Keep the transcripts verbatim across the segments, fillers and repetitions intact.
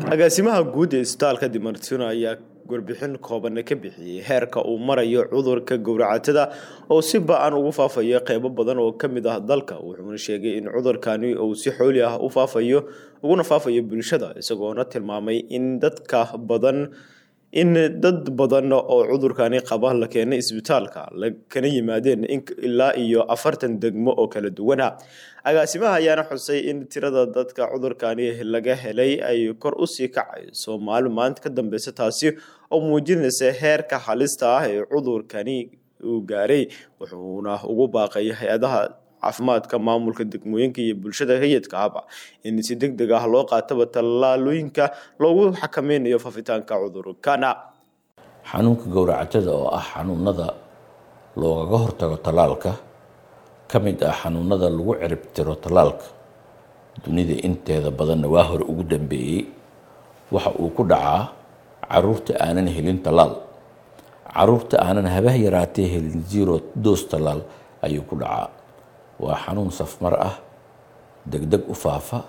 agaasimaha guud ee isbitaalka Dimartino ayaa warbixin kooban ka bixiyay heerka uu marayo cudurka gowracatada oo si ba'an ugu faafaya qaybo badan oo kamid ah dalka wuxuuna sheegay in cudurkani uu si xooli ah u faafayo uguna faafayo bulshada isagoo tilmaamay in dadka badan in dad badan oo cudurkani qaba la keenay isbitaalka la kana yimaadeen in ilaa iyo afartan degmo oo kala duwan agaasimaha ayaana xusay in tirada dadka cudurkani laga helay ay kor u sii kacayso maalin maanta ka dambaysa taasi oo muujinaysa heerka halista ah ee cudurkani uu gaaray wuxuuna ugu baaqay hay'adaha caafimaadka maamulka degmooyinka iyo bulshada hay'adka haba in si degdeg ah loo qaato talaalooyinka loogu xakameynayo faafitaanka cudurkana xanuunka gowracatada oo ah xanuunada looga hortago talaalka kamid ah xanuunada lagu cirib tiro talaalka dunida inteeda badan waa hor ugu dambeeyay waxa uu ku dhacaa caruurta aanan helin talaal caruurta aanan habah yaraatee helin zero dose talaal ayuu ku dhacaa waa xanuun safmar ah degdeg u faafa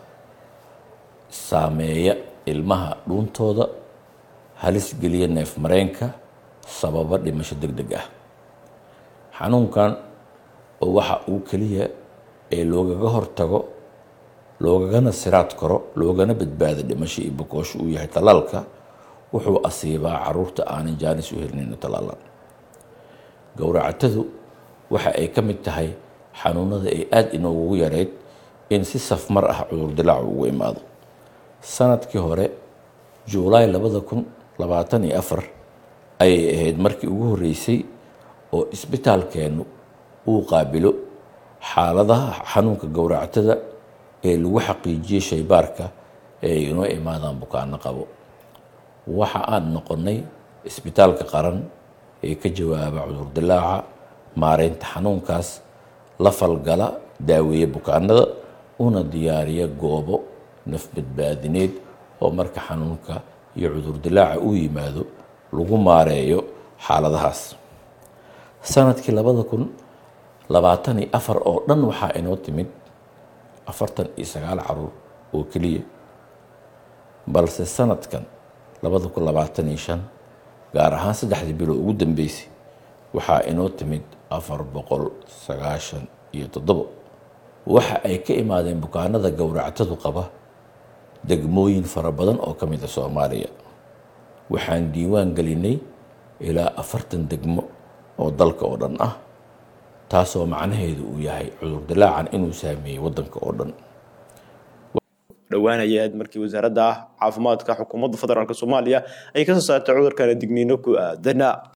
saameeya ilmaha dhuuntooda halis geliya neef mareenka sababa dhimasho degdeg ah xanuunkan oo waxa uu kaliya ee loogaga hortago loogana siraad karo loogana badbaado dhimasho iyo boqosho uu yahay talaalka wuxuu asiibaa caruurta aanan jaanis u helin talaalan gowracatadu waxa ay ka mid tahay xanuunada ay aad inoogu yareed in si safmar ah cudur dilaac ugu imaado sanadkii hore July laba kun labaatan iyo afar ayay ahayd markii ugu horeysay oo isbitaalkeenu uu qaabilo xaaladaha xanuunka gowracatada ee lagu xaqiijiyay shaybaarka ee inoo imaadaan bukaano qabo waxa aan noqonay isbitaalka qaran ee ka jawaaba cudur dilaaca maareynta xanuunkaas la falgala daaweeye bukaanada una diyaariya goobo naf badbaadineed oo marka xanuunka iyo cudur dilaaca uu yimaado lagu maareeyo xaaladahaas sanadkii laba kun labaatan iyo afar oo dhan waxa inoo timid afartan iyo sagaal caruur oo kaliya balse sanadkan laba kun labaatan iyo shan gaar ahaan saddexdii bilo ugu dambeysay waxa inoo timid afar boqol sagaashan iyo toddoba waxa ay ka imaadeen bukaanada gowracatadu qaba degmooyin fara badan oo ka mid ah Soomaaliya waxaan diiwaan gelinay ilaa afartan degmo oo dalka oo dhan ah taasoo macnaheedu uu yahay cudur dilaacan inuu saameeyay wadanka oo dhan dhawaanayaad markii wasaaradda caafimaadka xukuumadda federaalka Soomaaliya ay ka soo saartay cudurkan digniino ku aadana